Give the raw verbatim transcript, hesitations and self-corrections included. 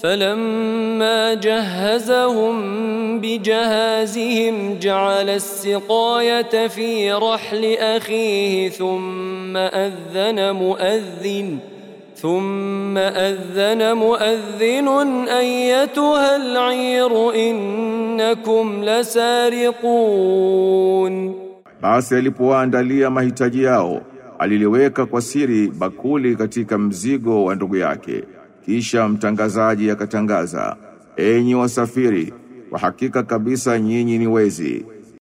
فلما جهزهم بجهازهم جعل السقاية في رحل أخيه ثم أذن مؤذن ثم أذن مؤذن أيتها العير إنكم لسارقون. Basi alipoandalia mahitaji yao, aliliweka kwa siri bakuli katika mzigo wa ndugu yake. Kisha mtangazaji akatangaza, enyi wasafiri, kwa hakika kabisa nyinyi ni wezi.